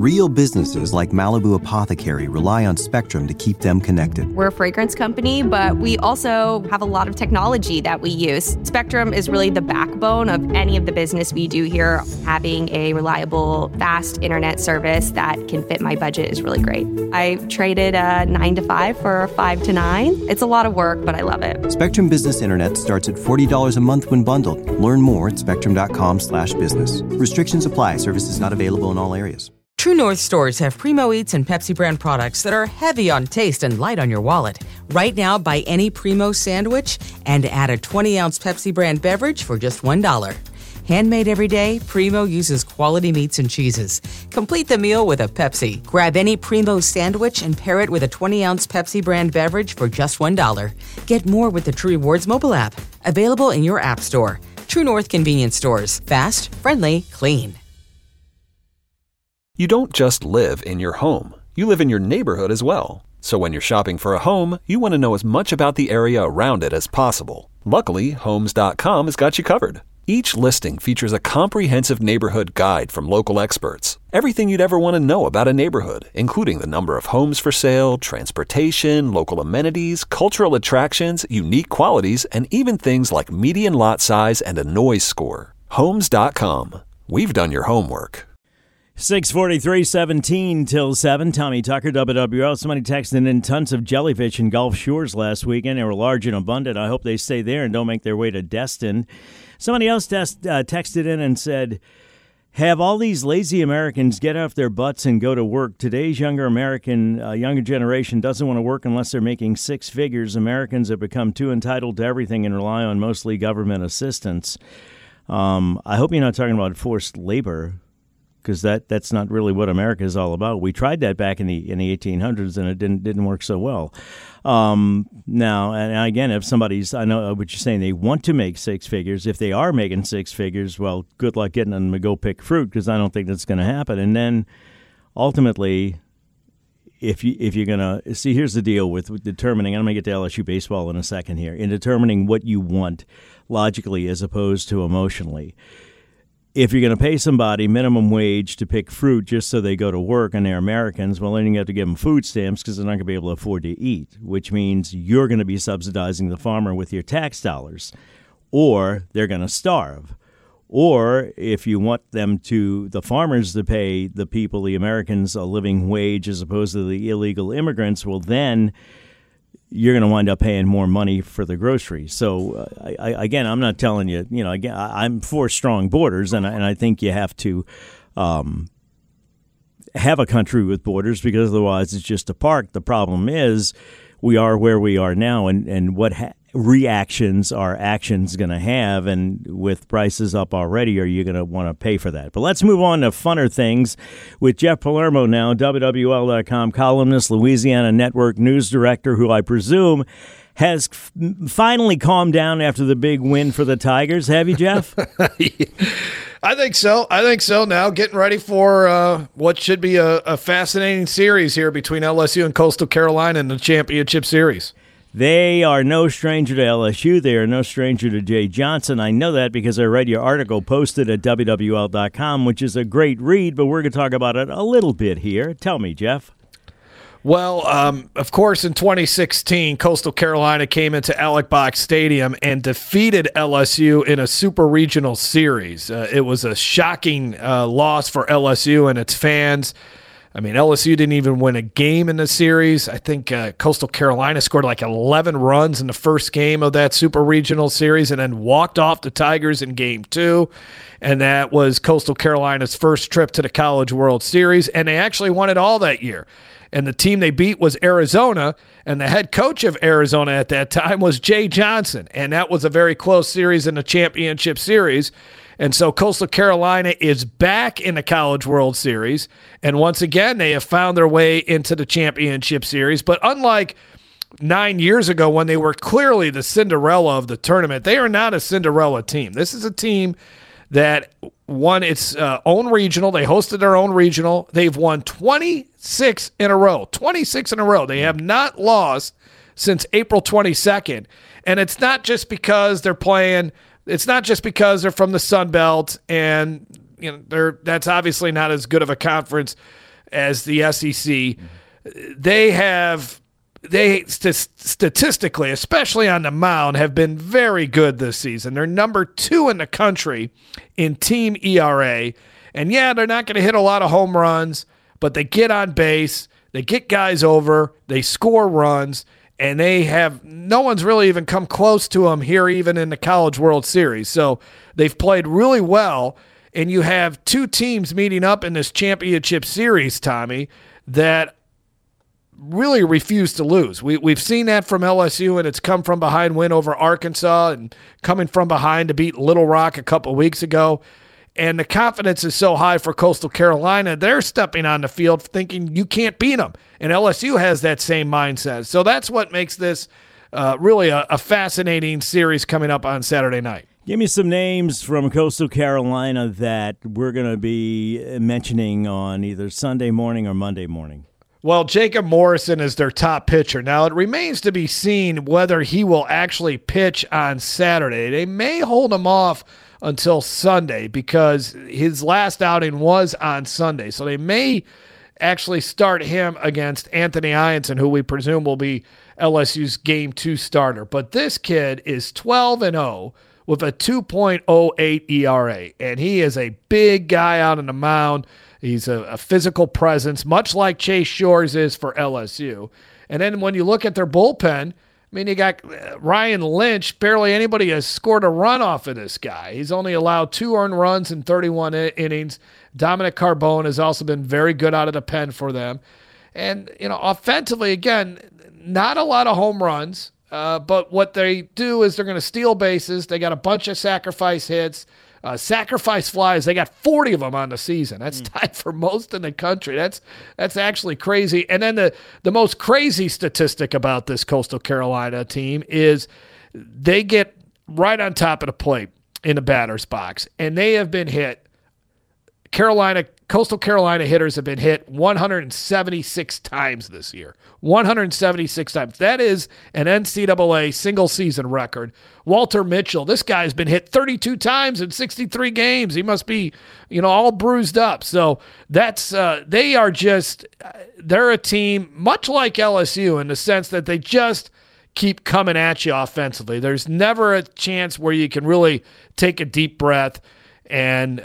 Real businesses like Malibu Apothecary rely on Spectrum to keep them connected. We're a fragrance company, but we also have a lot of technology that we use. Spectrum is really the backbone of any of the business we do here. Having a reliable, fast internet service that can fit my budget is really great. I traded a 9 to 5 for a 5 to 9. It's a lot of work, but I love it. Spectrum Business Internet starts at $40 a month when bundled. Learn more at spectrum.com/business. Restrictions apply. Services not available in all areas. True North stores have Primo Eats and Pepsi brand products that are heavy on taste and light on your wallet. Right now, buy any Primo sandwich and add a 20-ounce Pepsi brand beverage for just $1. Handmade every day, Primo uses quality meats and cheeses. Complete the meal with a Pepsi. Grab any Primo sandwich and pair it with a 20-ounce Pepsi brand beverage for just $1. Get more with the True Rewards mobile app. Available in your app store. True North convenience stores. Fast, friendly, clean. You don't just live in your home. You live in your neighborhood as well. So when you're shopping for a home, you want to know as much about the area around it as possible. Luckily, Homes.com has got you covered. Each listing features a comprehensive neighborhood guide from local experts. Everything you'd ever want to know about a neighborhood, including the number of homes for sale, transportation, local amenities, cultural attractions, unique qualities, and even things like median lot size and a noise score. Homes.com. We've done your homework. 6:43, 17 till 7. Tommy Tucker, WWL. Somebody texted in tons of jellyfish in Gulf Shores last weekend. They were large and abundant. I hope they stay there and don't make their way to Destin. Somebody else texted in and said, have all these lazy Americans get off their butts and go to work. Today's younger generation doesn't want to work unless they're making six figures. Americans have become too entitled to everything and rely on mostly government assistance. I hope you're not talking about forced labor, because that's not really what America is all about. We tried that back in the 1800s, and it didn't work so well. Now, and again, if somebody's, I know what you're saying, they want to make six figures. If they are making six figures, well, good luck getting them to go pick fruit, because I don't think that's going to happen. And then, ultimately, if you're going to see, here's the deal with determining. I'm going to get to LSU baseball in a second here. In determining what you want logically as opposed to emotionally. If you're going to pay somebody minimum wage to pick fruit just so they go to work and they're Americans, well, then you have to give them food stamps because they're not going to be able to afford to eat, which means you're going to be subsidizing the farmer with your tax dollars, or they're going to starve. Or if you want the farmers to pay the people, the Americans, a living wage as opposed to the illegal immigrants, well, then you're going to wind up paying more money for the groceries. So, again, I'm not telling you, again, I'm for strong borders, and I think you have to have a country with borders, because otherwise it's just a park. The problem is we are where we are now, and what reactions are actions going to have, and with prices up already, are you going to want to pay for that? But let's move on to funner things with Jeff Palermo now, WWL.com columnist, Louisiana Network news director, who I presume has finally calmed down after the big win for the Tigers. Have you, Jeff? I think so. Now getting ready for what should be a fascinating series here between LSU and Coastal Carolina in the championship series. They are no stranger to LSU. They are no stranger to Jay Johnson. I know that because I read your article posted at WWL.com, which is a great read, but we're going to talk about it a little bit here. Tell me, Jeff. Well, of course, in 2016, Coastal Carolina came into Alex Box Stadium and defeated LSU in a super regional series. It was a shocking loss for LSU and its fans. I mean, LSU didn't even win a game in the series. I think Coastal Carolina scored like 11 runs in the first game of that super regional series and then walked off the Tigers in game 2. And that was Coastal Carolina's first trip to the College World Series. And they actually won it all that year. And the team they beat was Arizona, and the head coach of Arizona at that time was Jay Johnson. And that was a very close series in the championship series. And so Coastal Carolina is back in the College World Series. And once again, they have found their way into the championship series. But unlike 9 years ago when they were clearly the Cinderella of the tournament, they are not a Cinderella team. This is a team that won its own regional. They hosted their own regional. They've won 26 in a row. 26 in a row. They have not lost since April 22nd. And it's not just because they're playing – it's not just because they're from the Sun Belt, and that's obviously not as good of a conference as the SEC. They statistically, especially on the mound, have been very good this season. They're number 2 in the country in team ERA. And yeah, they're not going to hit a lot of home runs, but they get on base, they get guys over, they score runs, and no one's really even come close to them here, even in the College World Series. So they've played really well, and you have 2 teams meeting up in this championship series, Tommy, that really refuse to lose. We've seen that from LSU, and it's come from behind win over Arkansas and coming from behind to beat Little Rock a couple weeks ago. And the confidence is so high for Coastal Carolina, they're stepping on the field thinking you can't beat them. And LSU has that same mindset. So that's what makes this really a fascinating series coming up on Saturday night. Give me some names from Coastal Carolina that we're going to be mentioning on either Sunday morning or Monday morning. Well, Jacob Morrison is their top pitcher. Now, it remains to be seen whether he will actually pitch on Saturday. They may hold him off until Sunday because his last outing was on Sunday. So they may actually start him against Anthony Ianson, who we presume will be LSU's Game 2 starter. But this kid is 12-0 with a 2.08 ERA, and he is a big guy out on the mound. He's a physical presence, much like Chase Shores is for LSU. And then when you look at their bullpen, I mean, you got Ryan Lynch. Barely anybody has scored a run off of this guy. He's only allowed 2 earned runs in 31 innings. Dominic Carbone has also been very good out of the pen for them. And, offensively, again, not a lot of home runs. But what they do is they're going to steal bases. They got a bunch of sacrifice hits. Sacrifice flies, they got 40 of them on the season. That's tied for most in the country. That's actually crazy. And then the most crazy statistic about this Coastal Carolina team is they get right on top of the plate in the batter's box, and they have been hit. Coastal Carolina hitters have been hit 176 times this year. 176 times. That is an NCAA single-season record. Walter Mitchell, this guy's been hit 32 times in 63 games. He must be, all bruised up. So they're a team much like LSU in the sense that they just keep coming at you offensively. There's never a chance where you can really take a deep breath and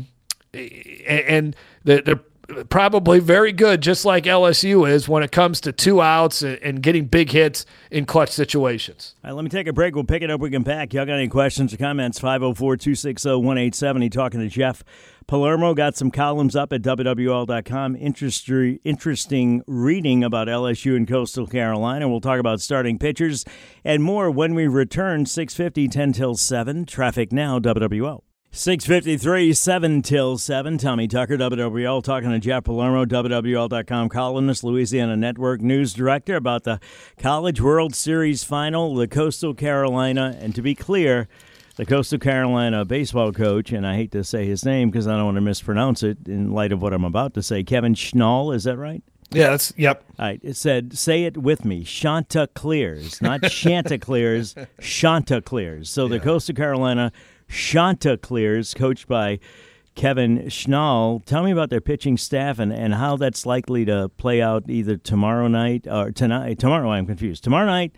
they're probably very good, just like LSU is, when it comes to 2 outs and getting big hits in clutch situations. All right, let me take a break. We'll pick it up. We can back. Y'all got any questions or comments? 504-260-1870. Talking to Jeff Palermo. Got some columns up at WWL.com. Interesting reading about LSU and Coastal Carolina. We'll talk about starting pitchers and more when we return. 6:50, 10 till 7. Traffic now, WWL. 6:53, 7 till 7. Tommy Tucker, WWL, talking to Jeff Palermo, WWL.com columnist, Louisiana Network news director, about the College World Series final, the Coastal Carolina, and to be clear, the Coastal Carolina baseball coach, and I hate to say his name because I don't want to mispronounce it in light of what I'm about to say, Kevin Schnall, is that right? Yeah, yep. All right, it said, say it with me, Chanticleers, not Chanticleers, Chanticleers. So the Coastal Carolina Chanticleers, coached by Kevin Schnall. Tell me about their pitching staff and how that's likely to play out either tomorrow night or tonight. I'm confused. Tomorrow night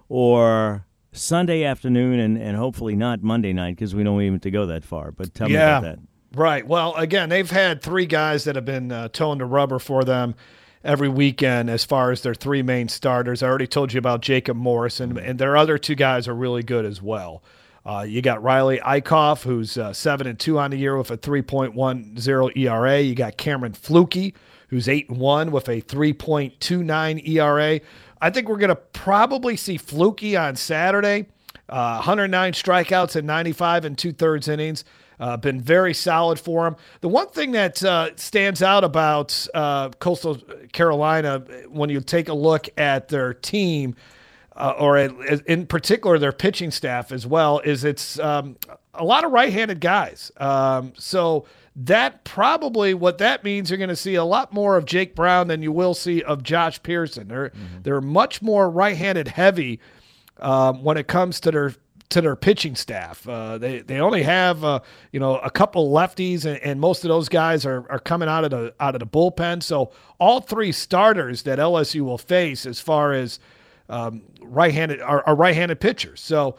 or Sunday afternoon and hopefully not Monday night because we don't even to go that far. But tell me about that. Right. Well, again, they've had 3 guys that have been towing the rubber for them every weekend as far as their 3 main starters. I already told you about Jacob Morrison, and their other 2 guys are really good as well. You got Riley Eichhoff, who's 7-2 on the year with a 3.10 ERA. You got Cameron Fluke, who's 8-1 with a 3.29 ERA. I think we're going to probably see Fluke on Saturday. 109 strikeouts in 95 2/3 innings. Been very solid for him. The one thing that stands out about Coastal Carolina when you take a look at their team, or in particular their pitching staff as well, is it's a lot of right-handed guys. So that probably what that means, you're going to see a lot more of Jake Brown than you will see of Josh Pearson. They're much more right-handed heavy when it comes to to their pitching staff. They only have a couple lefties, and most of those guys are coming out of the bullpen. So all three starters that LSU will face, as far as right-handed pitchers. So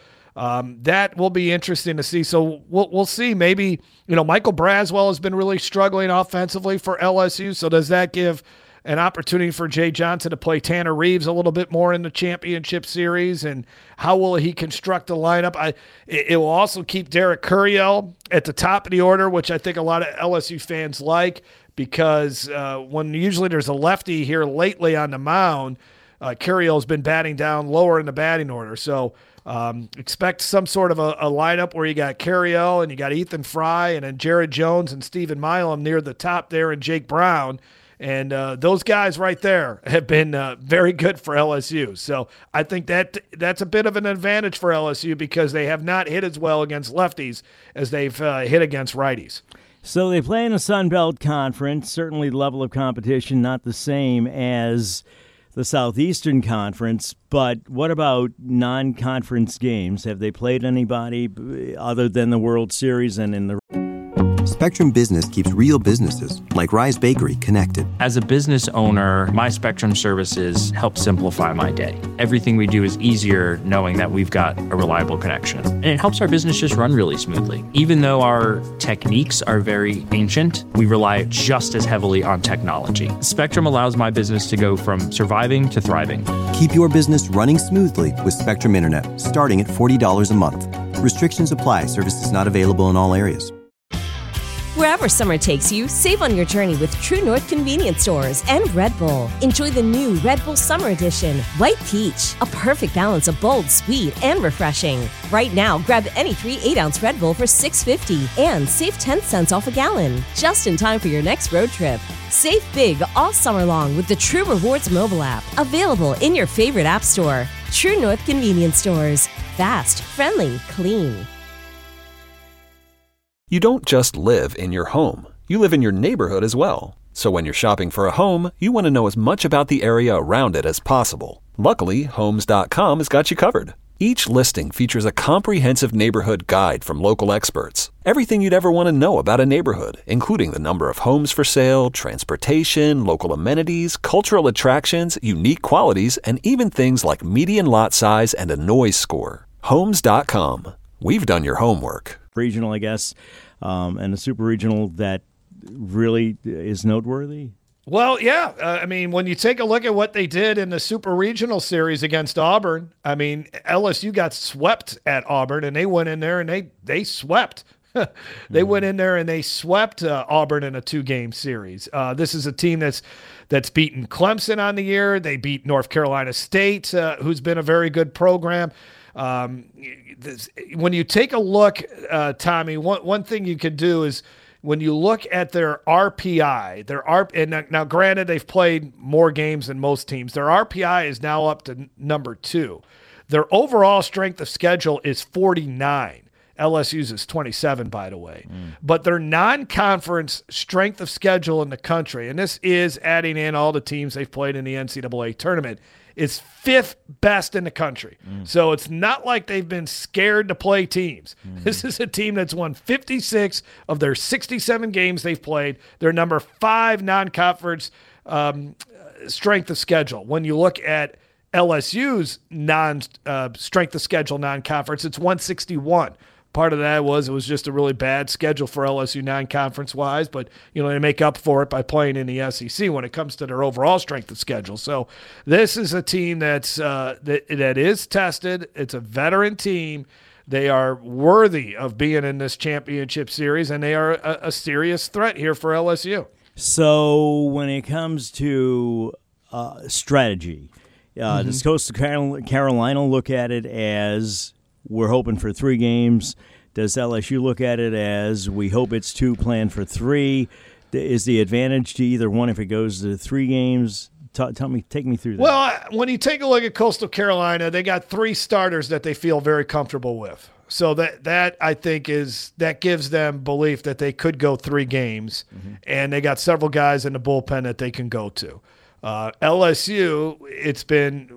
that will be interesting to see. So we'll see. Maybe Michael Braswell has been really struggling offensively for LSU. So does that give an opportunity for Jay Johnson to play Tanner Reeves a little bit more in the championship series? And how will he construct the lineup? It will also keep Derek Curiel at the top of the order, which I think a lot of LSU fans like, because when usually there's a lefty here lately on the mound, Curiel's been batting down lower in the batting order. So expect some sort of a lineup where you got Curiel and you got Ethan Fry and then Jared Jones and Stephen Milam near the top there, and Jake Brown. And those guys right there have been very good for LSU. So I think that's a bit of an advantage for LSU, because they have not hit as well against lefties as they've hit against righties. So they play in a Sun Belt Conference. Certainly the level of competition not the same as the Southeastern Conference, but what about non-conference games? Have they played anybody other than the World Series and in the Spectrum Business keeps real businesses, like Rise Bakery, connected. As a business owner, my Spectrum services help simplify my day. Everything we do is easier knowing that we've got a reliable connection. And it helps our business just run really smoothly. Even though our techniques are very ancient, we rely just as heavily on technology. Spectrum allows my business to go from surviving to thriving. Keep your business running smoothly with Spectrum Internet, starting at $40 a month. Restrictions apply. Services not available in all areas. Wherever summer takes you, save on your journey with True North Convenience Stores and Red Bull. Enjoy the new Red Bull Summer Edition, White Peach, a perfect balance of bold, sweet, and refreshing. Right now, grab any 3 8-ounce Red Bull for $6.50 and save 10 cents off a gallon, just in time for your next road trip. Save big all summer long with the True Rewards mobile app, available in your favorite app store. True North Convenience Stores. Fast, friendly, clean. You don't just live in your home. You live in your neighborhood as well. So when you're shopping for a home, you want to know as much about the area around it as possible. Luckily, Homes.com has got you covered. Each listing features a comprehensive neighborhood guide from local experts. Everything you'd ever want to know about a neighborhood, including the number of homes for sale, transportation, local amenities, cultural attractions, unique qualities, and even things like median lot size and a noise score. Homes.com. We've done your homework. regional, I guess, and a super regional that really is noteworthy? Well, yeah. I mean, when you take a look at what they did in the Super Regional Series against Auburn, I mean, LSU got swept at Auburn, and they went in there and they swept. They went in there and they swept Auburn in a 2-game series. This is a team that's beaten Clemson on the year. They beat North Carolina State, who's been a very good program. When you take a look, Tommy, one thing you could do is when you look at their RPI, and now granted they've played more games than most teams. Their RPI is now up to number 2. Their overall strength of schedule is 49. LSU's is 27, by the way. But their non-conference strength of schedule in the country, and this is adding in all the teams they've played in the NCAA tournament, is 5th best in the country. So it's not like they've been scared to play teams. This is a team that's won 56 of their 67 games they've played. They're number 5 non-conference strength of schedule. When you look at LSU's strength of schedule non-conference, it's 161. Part of that it was just a really bad schedule for LSU non-conference wise, but they make up for it by playing in the SEC when it comes to their overall strength of schedule. So this is a team that is tested. It's a veteran team. They are worthy of being in this championship series, and they are a serious threat here for LSU. So when it comes to strategy, does Coastal Carolina look at it as we're hoping for 3 games? Does LSU look at it as we hope it's 2, planned for 3? Is the advantage to either one if it goes to 3 games? Take me through that. Well, when you take a look at Coastal Carolina, they got 3 starters that they feel very comfortable with. So that I think that gives them belief that they could go 3 games, and they got several guys in the bullpen that they can go to. LSU,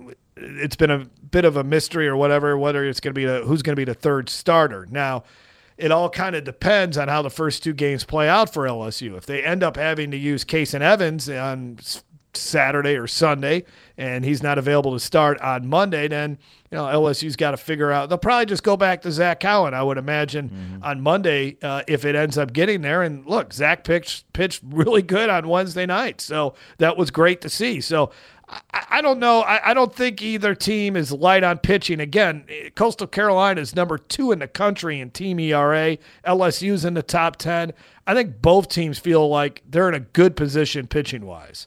it's been a bit of a mystery or whatever, whether it's going to be who's going to be the third starter. Now, it all kind of depends on how the first 2 games play out for LSU. If they end up having to use Kason Evans on Saturday or Sunday and he's not available to start on Monday, then LSU's got to figure out. They'll probably just go back to Zach Cowan, I would imagine, on Monday if it ends up getting there. And look, Zach pitched really good on Wednesday night, so that was great to see. So I don't know. I don't think either team is light on pitching. Again, Coastal Carolina is number 2 in the country in team ERA. LSU's in the top 10. I think both teams feel like they're in a good position pitching-wise.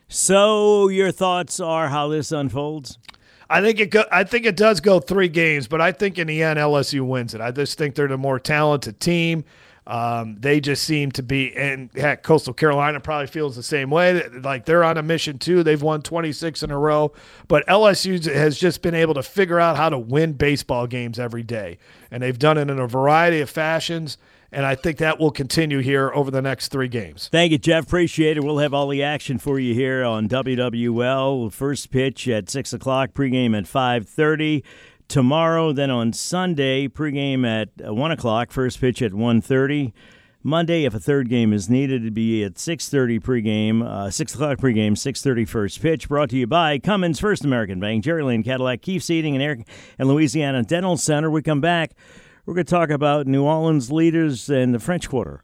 So your thoughts are how this unfolds? I think it does go 3 games, but I think in the end LSU wins it. I just think they're the more talented team. They just seem to be, and heck, Coastal Carolina probably feels the same way. Like they're on a mission too. They've won 26 in a row, but LSU has just been able to figure out how to win baseball games every day, and they've done it in a variety of fashions. And I think that will continue here over the next 3 games. Thank you, Jeff. Appreciate it. We'll have all the action for you here on WWL. First pitch at 6 o'clock, pregame at 5:30 tomorrow. Then on Sunday, pregame at 1 o'clock, first pitch at 1:30. Monday, if a third game is needed, it'd be at 6:30 pregame, 6 o'clock pregame, 6:30 first pitch. Brought to you by Cummins First American Bank, Jerry Lane Cadillac, Keefe Seating, and Air, and Louisiana Dental Center. We come back. We're going to talk about New Orleans leaders and the French Quarter.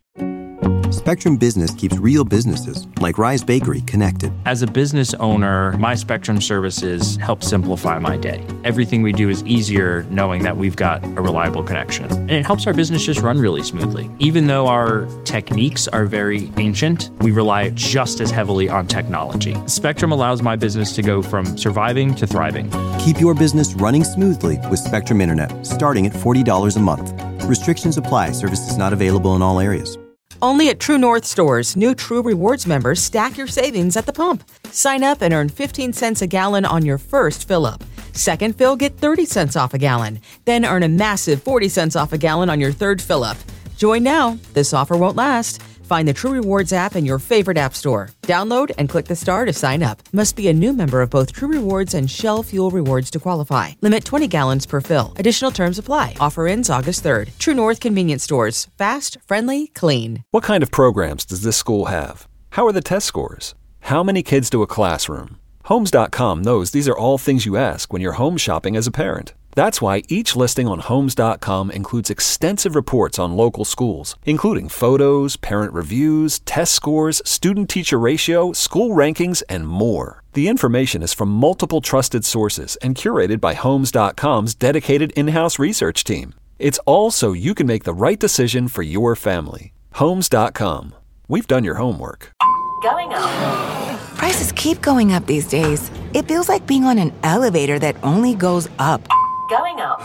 Spectrum Business keeps real businesses, like Rise Bakery, connected. As a business owner, my Spectrum services help simplify my day. Everything we do is easier knowing that we've got a reliable connection. And it helps our business just run really smoothly. Even though our techniques are very ancient, we rely just as heavily on technology. Spectrum allows my business to go from surviving to thriving. Keep your business running smoothly with Spectrum Internet, starting at $40 a month. Restrictions apply. Services not available in all areas. Only at True North stores, new True Rewards members stack your savings at the pump. Sign up and earn 15 cents a gallon on your first fill-up. Second fill, get 30 cents off a gallon. Then earn a massive 40 cents off a gallon on your third fill-up. Join now. This offer won't last. Find the True Rewards app in your favorite app store. Download and click the star to sign up. Must be a new member of both True Rewards and Shell Fuel Rewards to qualify. Limit 20 gallons per fill. Additional terms apply. Offer ends August 3rd. True North Convenience Stores. Fast, friendly, clean. What kind of programs does this school have? How are the test scores? How many kids do a classroom? Homes.com knows these are all things you ask when you're home shopping as a parent. That's why each listing on Homes.com includes extensive reports on local schools, including photos, parent reviews, test scores, student-teacher ratio, school rankings, and more. The information is from multiple trusted sources and curated by Homes.com's dedicated in-house research team. It's all so you can make the right decision for your family. Homes.com. We've done your homework. Going up. Prices keep going up these days. It feels like being on an elevator that only goes up. Going up.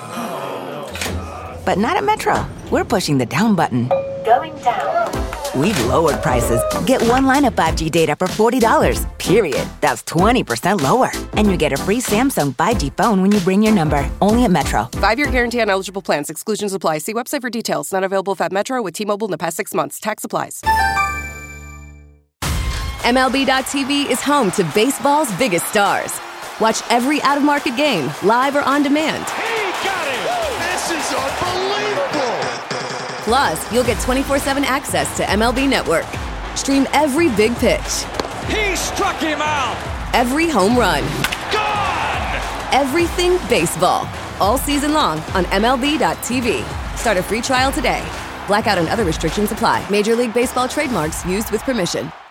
But not at Metro. We're pushing the down button. Going down. We've lowered prices. Get one line of 5G data for $40, period. That's 20% lower. And you get a free Samsung 5G phone when you bring your number. Only at Metro. 5-year guarantee on eligible plans. Exclusions apply. See website for details. Not available at Metro with T-Mobile in the past 6 months. Tax applies. MLB.tv is home to baseball's biggest stars. Watch every out-of-market game, live or on demand. He got it! This is unbelievable! Plus, you'll get 24/7 access to MLB Network. Stream every big pitch. He struck him out! Every home run. Gone! Everything baseball. All season long on MLB.tv. Start a free trial today. Blackout and other restrictions apply. Major League Baseball trademarks used with permission.